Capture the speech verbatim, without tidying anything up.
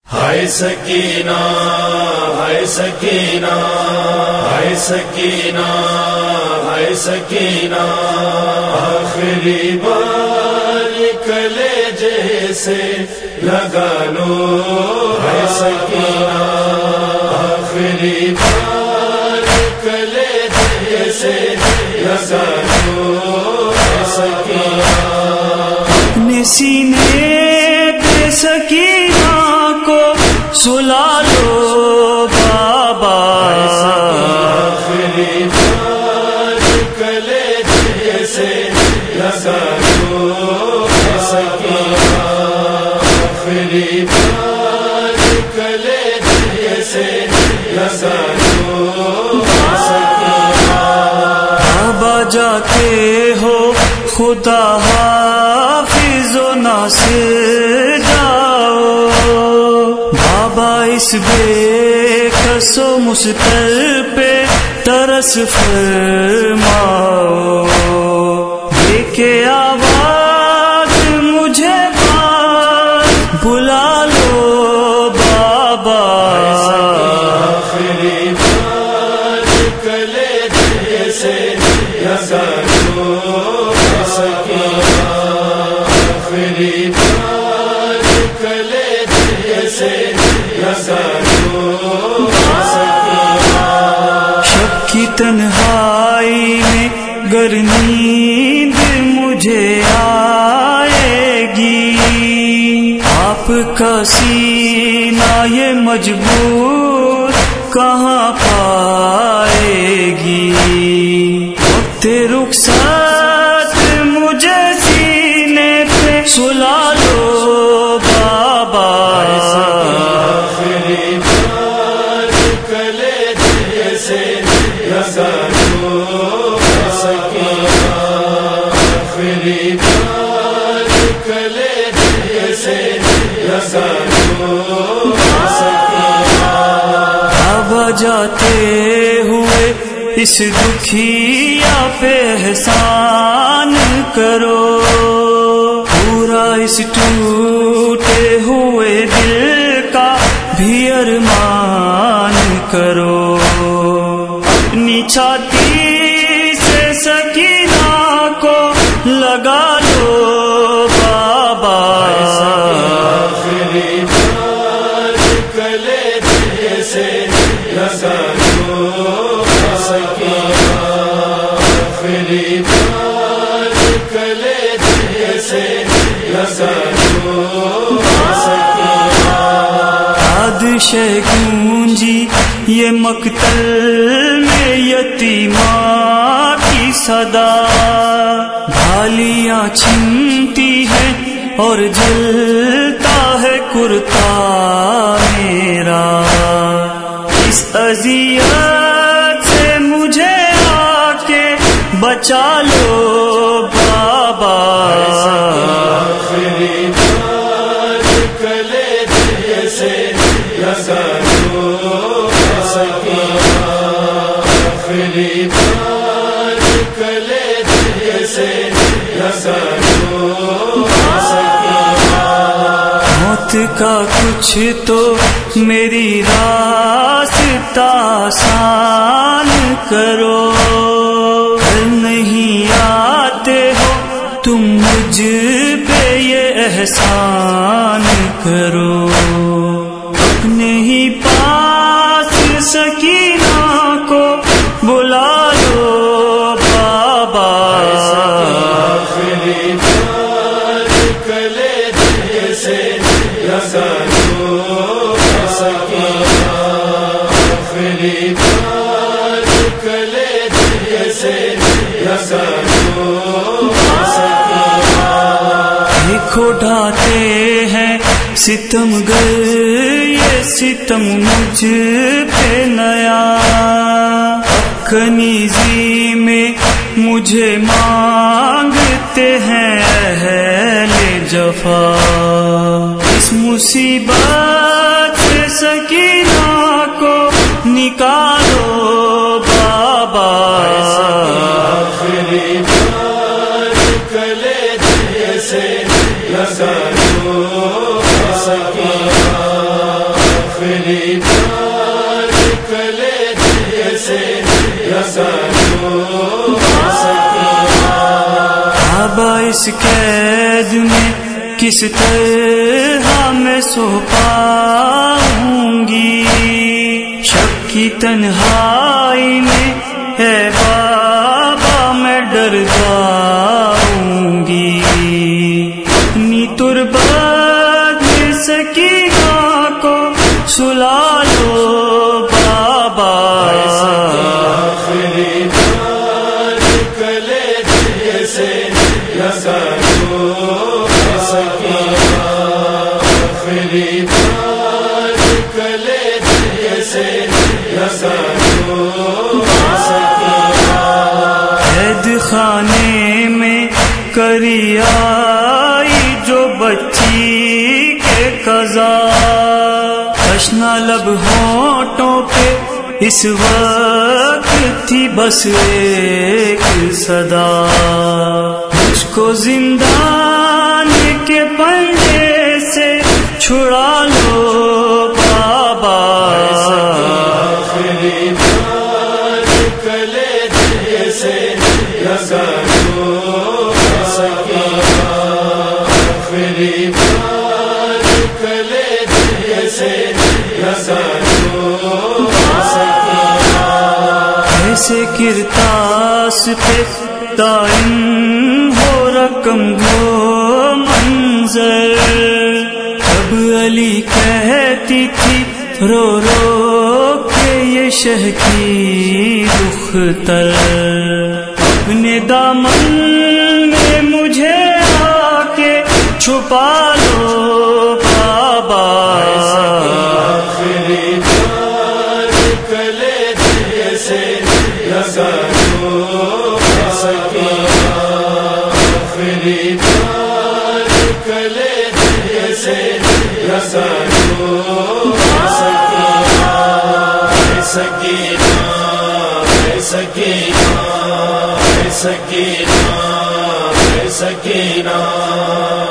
ہائے سکینہ ہائے سکینہ ہائے سکینہ ہائے سکینہ، آخری بار کلیجے سے لگا لو ہائے سکینہ، آخری بار کلیجے سے لگا لو ہائے سکینہ، سینے پہ سکینہ کو سلا لو بابا، آخری بار کلیجے سے لگا لو سکینہ، آخری بار کلیجے سے لگا لو سکینہ، بابا جاتے ہو خدا حافظ و ناصر جاؤ، بابا اس بے کس و مستر پہ ترس فرماؤ، دے کے آواز مجھے بات بلا لو بابا، آخری بار کلیجے سے لگا لو سکینہ، آخری بار کلیجے سے لگا لو سکینہ، شب کی تنہائی میں گر نیند مجھے آئے گی، آپ کا سینہ یہ مجبور کہاں پائے گی، وقت رخصت مجھے سینے پہ سلا لو بابا، آخری بار کلیجے سے لگا لو سکینہ، آخری بار کلیجے سے لگا لو سکینہ، بابا جاتے ہوئے اس دکھیا پہ احسان کرو، پورا اس ٹوٹے ہوئے دل کا بھی ارمان کرو، اپنی چھاتی سے سکینہ کو لگا لو بابا، آخری بار کلیجے سے لگا لو سکینہ، آخری بار کلیجے سے لگا لو سکینہ، بادشاہ گونجی یہ مقتل میں یتیماں کی صدا، ڈھالیاں چھنتی ہیں اور جلتا ہے کرتا میرا، اس اذیت سے مجھے آ کے بچا لو بابا، آخری بار کلیجے سے لگا لو سکینہ، آخری بار کلیجے سے لگا لو سکینہ، موت کا کچھ تو میری راستہ آسان کرو، گھر نہیں آتے ہو تم مجھ پہ یہ احسان کرو، اپنے ہی پاس سکینہ کو بلا لو بابا، آخری بار کلیجے سے لگا لو سکینہ، آخری بار کلیجے سے لگا لو سکینہ، دیکھو ڈھاتے ہیں ستم گر یہ ستم مجھ پہ نیا، کنیزی میں مجھے مانگتے ہیں اہل جفا، اس مصیبت سے سکینہ کو نکالو بابا، آخری بار کلیجے سے لگا لو سکینہ، آخری بار کلیجے سے لگا دو سکینہ۔ اب اس قید میں کس طرح میں سو پاؤں گی، شب کی تنہائی میں ہے بابا میں ڈر جاؤں گی، اپنی تربت میں سکینہ کو سلا لو بابا۔ آخری بار کلیجے سے لگا دو سکینہ، آخری بار کلیجے سے لگا دو سکینہ۔ قید خانے میں کری آئی جو بچی کے قضا، اشنا لب ہونٹوں پہ اس وقت تھی بس ایک صدا، مجھ کو زندان کے پردے سے چھڑا لو بابا۔ آخری بار کلیجے سے لگا دو سکینہ، آخری بار کلیجے سے لگا دو سکینہ۔ ایسے کرتاس پہ دائم ہو رقم وہ منظر، اب علی کہتی تھی رو رو کے یہ شہ کی دختر، اپنے دامن میں مجھے آ کے چھپا لو بابا۔ آخری بار کلیجے سے لگا دو سکینہ، آخری بار کلیجے سے لگا دو سکینہ۔ سکینہ سکینہ سکینہ سکینہ